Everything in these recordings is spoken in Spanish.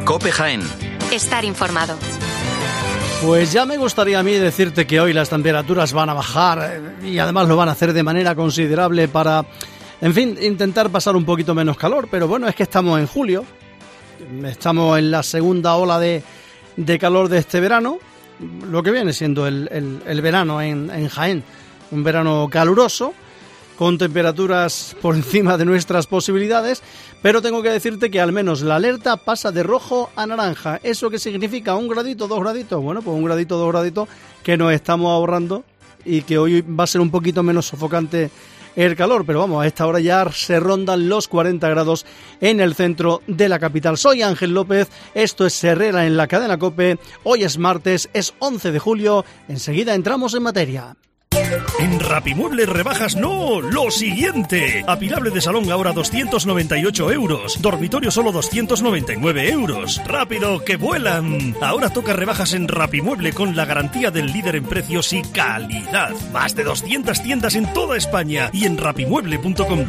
COPE Jaén. Estar informado. Pues ya me gustaría a mí decirte que hoy las temperaturas van a bajar y además lo van a hacer de manera considerable para, en fin, intentar pasar un poquito menos calor. Pero bueno, es que estamos en julio, estamos en la segunda ola de calor de este verano, lo que viene siendo el verano en Jaén, un verano caluroso, con temperaturas por encima de nuestras posibilidades, pero tengo que decirte que al menos la alerta pasa de rojo a naranja. ¿Eso qué significa? ¿1 gradito, 2 graditos? Bueno, pues 1 gradito, 2 graditos que nos estamos ahorrando y que hoy va a ser un poquito menos sofocante el calor, pero vamos, a esta hora ya se rondan los 40 grados en el centro de la capital. Soy Ángel López, esto es Herrera en la cadena COPE, hoy es martes, es 11 de julio, enseguida entramos en materia. En Rapimuebles rebajas no, lo siguiente. Apilable de salón ahora 298 euros. Dormitorio solo 299 euros. ¡Rápido, que vuelan! Ahora toca rebajas en Rapimueble con la garantía del líder en precios y calidad. Más de 200 tiendas en toda España y en rapimueble.com.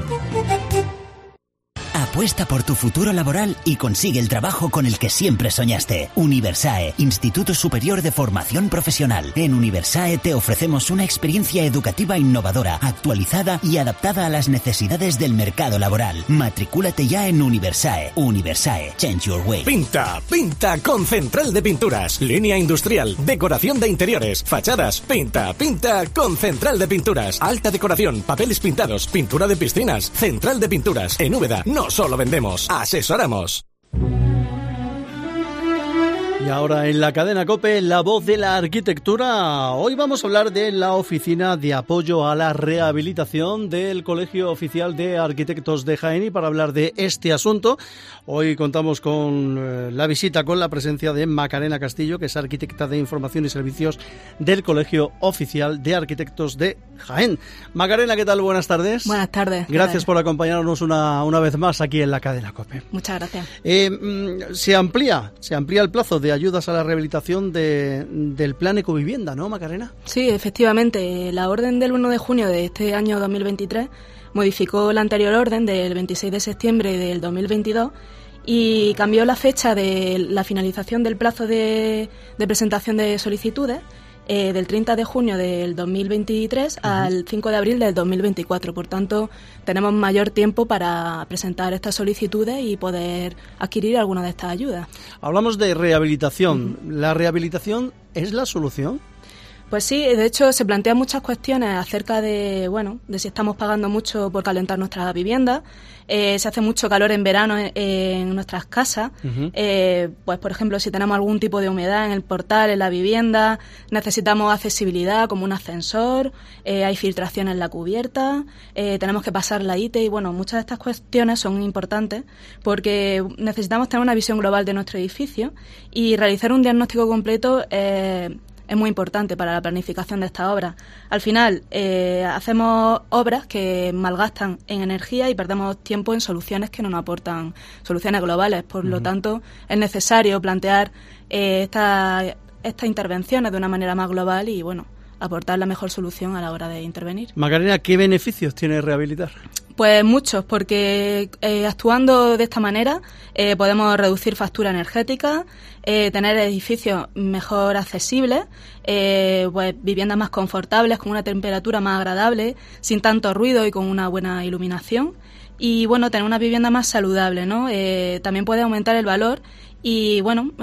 Apuesta por tu futuro laboral y consigue el trabajo con el que siempre soñaste. Universae, Instituto Superior de Formación Profesional. En Universae te ofrecemos una experiencia educativa innovadora, actualizada y adaptada a las necesidades del mercado laboral. Matricúlate ya en Universae. Universae, change your way. Pinta con Central de Pinturas. Línea industrial, decoración de interiores, fachadas. Pinta con Central de Pinturas. Alta decoración, papeles pintados, pintura de piscinas. Central de Pinturas. En Úbeda no solo vendemos, asesoramos. Y ahora en la cadena COPE, la voz de la arquitectura. Hoy vamos a hablar de la Oficina de Apoyo a la Rehabilitación del Colegio Oficial de Arquitectos de Jaén. Y para hablar de este asunto, hoy contamos con la visita, con la presencia de Macarena Castillo, que es arquitecta de Información y Servicios del Colegio Oficial de Arquitectos de Jaén. Macarena, ¿qué tal? Buenas tardes. Buenas tardes. Gracias por acompañarnos una vez más aquí en la cadena COPE. Muchas gracias. Se amplía el plazo de ayudas a la rehabilitación del Plan Ecovivienda, ¿no, Macarena? Sí, efectivamente. La orden del 1 de junio de este año 2023 modificó la anterior orden del 26 de septiembre del 2022 y cambió la fecha de la finalización del plazo de presentación de solicitudes del 30 de junio del 2023 al 5 de abril del 2024. Por tanto, tenemos mayor tiempo para presentar estas solicitudes y poder adquirir alguna de estas ayudas. Hablamos de rehabilitación. ¿La rehabilitación es la solución? Pues sí, de hecho se plantean muchas cuestiones acerca de si estamos pagando mucho por calentar nuestras viviendas, se hace mucho calor en verano en nuestras casas, pues por ejemplo si tenemos algún tipo de humedad en el portal, en la vivienda, necesitamos accesibilidad como un ascensor, hay filtración en la cubierta, tenemos que pasar la ITE y muchas de estas cuestiones son importantes porque necesitamos tener una visión global de nuestro edificio y realizar un diagnóstico completo es muy importante para la planificación de esta obra. Al final, hacemos obras que malgastan en energía y perdemos tiempo en soluciones que no nos aportan soluciones globales. Por lo tanto, es necesario plantear estas intervenciones de una manera más global y, aportar la mejor solución a la hora de intervenir. Macarena, ¿qué beneficios tiene rehabilitar? Pues muchos, porque actuando de esta manera podemos reducir factura energética, tener edificios mejor accesibles, pues viviendas más confortables, con una temperatura más agradable, sin tanto ruido y con una buena iluminación. Y tener una vivienda más saludable, ¿no? También puede aumentar el valor y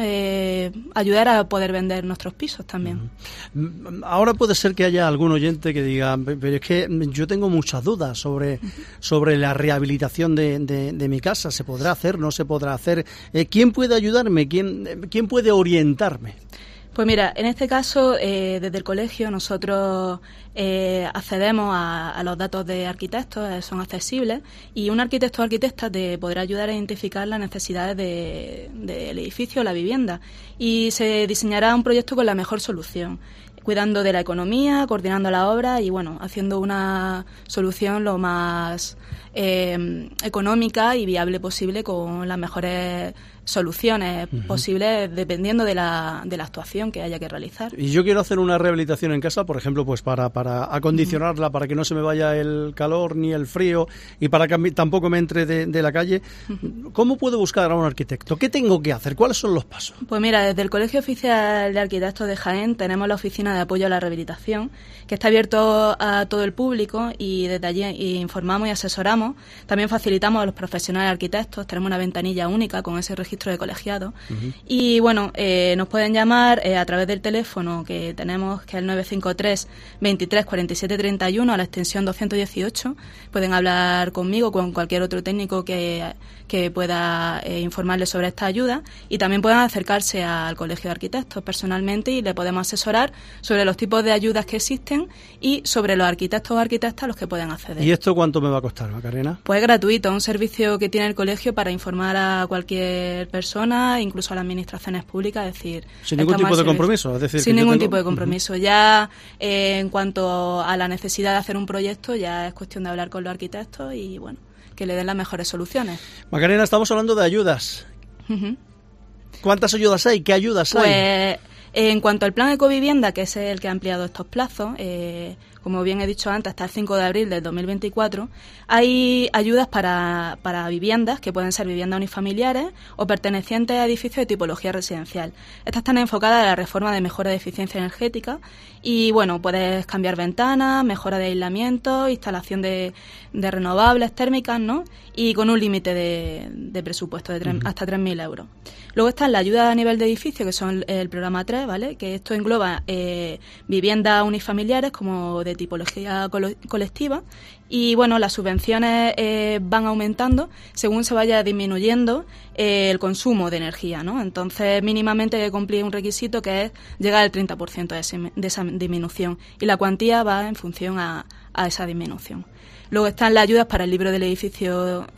ayudar a poder vender nuestros pisos también. Ahora puede ser que haya algún oyente que diga, pero es que yo tengo muchas dudas sobre la rehabilitación de mi casa. ¿Se podrá hacer? ¿No se podrá hacer? ¿Quién puede ayudarme? ¿Quién puede orientarme? Pues mira, en este caso, desde el colegio nosotros accedemos a los datos de arquitectos, son accesibles, y un arquitecto o arquitecta te podrá ayudar a identificar las necesidades del edificio o la vivienda, y se diseñará un proyecto con la mejor solución. cuidando de la economía, coordinando la obra y, bueno, haciendo una solución lo más económica y viable posible, con las mejores soluciones posibles, dependiendo de la actuación que haya que realizar. Y yo quiero hacer una rehabilitación en casa, por ejemplo, pues para acondicionarla, para que no se me vaya el calor ni el frío y para que tampoco me entre de la calle. ¿Cómo puedo buscar a un arquitecto? ¿Qué tengo que hacer? ¿Cuáles son los pasos? Pues mira, desde el Colegio Oficial de Arquitectos de Jaén tenemos la Oficina de Apoyo a la Rehabilitación, que está abierto a todo el público, y desde allí informamos y asesoramos. También facilitamos a los profesionales arquitectos, tenemos una ventanilla única con ese registro de colegiados. Y bueno, nos pueden llamar a través del teléfono que tenemos, que es el 953 23 47 31, a la extensión 218. Pueden hablar conmigo, con cualquier otro técnico que pueda informarles sobre esta ayuda, y también pueden acercarse al Colegio de Arquitectos personalmente y le podemos asesorar sobre los tipos de ayudas que existen y sobre los arquitectos o arquitectas a los que pueden acceder. ¿Y esto cuánto me va a costar, Macarena? Pues es gratuito, un servicio que tiene el colegio para informar a cualquier persona, incluso a las administraciones públicas, es decir... Sin ningún tipo de compromiso, es decir... Sin ningún tipo de compromiso. Ya en cuanto a la necesidad de hacer un proyecto, ya es cuestión de hablar con los arquitectos y, bueno, que le den las mejores soluciones. Macarena, estamos hablando de ayudas. ¿Cuántas ayudas hay? ¿Qué ayudas hay? Pues en cuanto al plan Ecovivienda, que es el que ha ampliado estos plazos, como bien he dicho antes, hasta el 5 de abril del 2024, hay ayudas para viviendas, que pueden ser viviendas unifamiliares o pertenecientes a edificios de tipología residencial. Estas están enfocadas a la reforma de mejora de eficiencia energética y, bueno, puedes cambiar ventanas, mejora de aislamiento, instalación de renovables térmicas, ¿no? Y con un límite de presupuesto de hasta 3.000 euros. Luego están las ayudas a nivel de edificio, que son el programa 3, ¿vale? Que esto engloba viviendas unifamiliares como de tipología colectiva, y, bueno, las subvenciones van aumentando según se vaya disminuyendo el consumo de energía, ¿no? Entonces, mínimamente hay que cumplir un requisito, que es llegar al 30% de esa disminución, y la cuantía va en función a esa disminución. Luego están las ayudas para el libro del edificio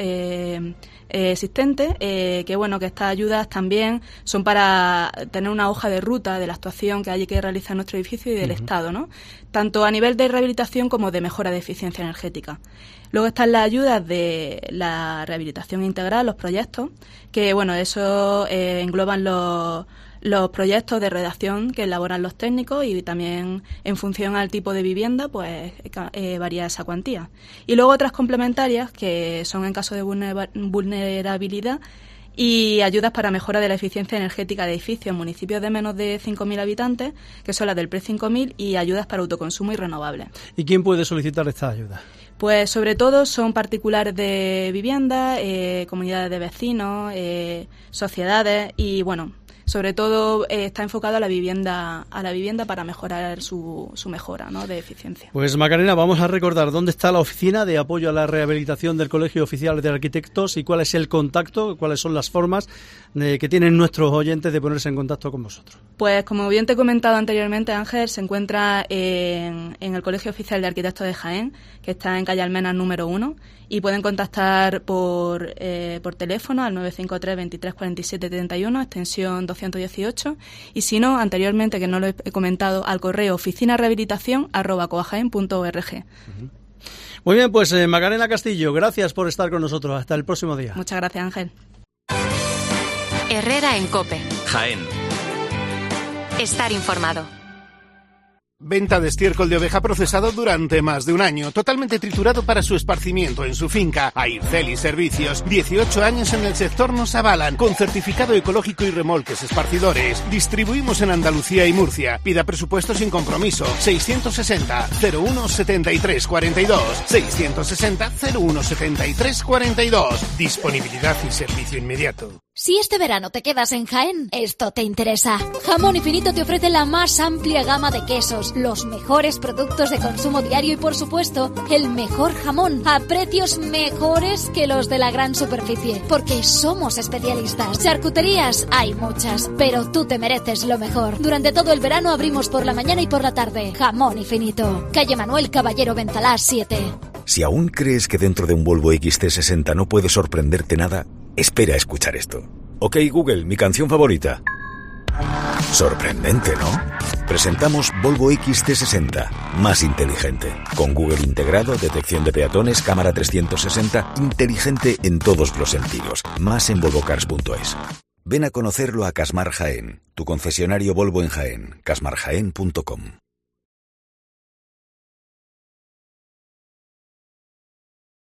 existente, que, bueno, que estas ayudas también son para tener una hoja de ruta de la actuación que hay que realizar en nuestro edificio y del Estado, ¿no? Tanto a nivel de rehabilitación como de mejora de eficiencia energética. Luego están las ayudas de la rehabilitación integral, los proyectos, que, bueno, eso engloban los proyectos de redacción que elaboran los técnicos, y también en función al tipo de vivienda pues varía esa cuantía. Y luego otras complementarias, que son en caso de vulnerabilidad, y ayudas para mejora de la eficiencia energética de edificios en municipios de menos de 5.000 habitantes, que son las del Pre-5.000, y ayudas para autoconsumo y renovables. ¿Y quién puede solicitar estas ayudas? Pues sobre todo son particulares de vivienda, comunidades de vecinos, sociedades, y, bueno, sobre todo está enfocado a la vivienda para mejorar su mejora, ¿no?, de eficiencia. Pues, Macarena, vamos a recordar dónde está la Oficina de Apoyo a la Rehabilitación del Colegio Oficial de Arquitectos y cuál es el contacto, cuáles son las formas que tienen nuestros oyentes de ponerse en contacto con vosotros. Pues, como bien te he comentado anteriormente, Ángel, se encuentra en el Colegio Oficial de Arquitectos de Jaén, que está en calle Almenas número 1, y pueden contactar por teléfono al 953 23 47 31, extensión 218, y si no, anteriormente, que no lo he comentado, al correo oficinarehabilitación@coajaen.org. Muy bien, pues Macarena Castillo, gracias por estar con nosotros. Hasta el próximo día. Muchas gracias, Ángel. Herrera en COPE. Jaén. Estar informado. Venta de estiércol de oveja procesado durante más de un año, totalmente triturado para su esparcimiento en su finca. Aircel y Servicios, 18 años en el sector nos avalan, con certificado ecológico y remolques esparcidores. Distribuimos en Andalucía y Murcia. Pida presupuesto sin compromiso. 660 01 73 42. 660 01 73 42. Disponibilidad y servicio inmediato. Si este verano te quedas en Jaén, esto te interesa. Jamón Infinito te ofrece la más amplia gama de quesos, los mejores productos de consumo diario y, por supuesto, el mejor jamón a precios mejores que los de la gran superficie, porque somos especialistas. Charcuterías hay muchas, pero tú te mereces lo mejor. Durante todo el verano abrimos por la mañana y por la tarde. Jamón Infinito. Calle Manuel Caballero Bentalás 7. Si aún crees que dentro de un Volvo XC60 no puede sorprenderte nada, espera a escuchar esto. Ok, Google, mi canción favorita. Sorprendente, ¿no? Presentamos Volvo XC60, más inteligente. Con Google integrado, detección de peatones, cámara 360, inteligente en todos los sentidos. Más en volvocars.es. Ven a conocerlo a Casmar Jaén, tu concesionario Volvo en Jaén, casmarjaén.com.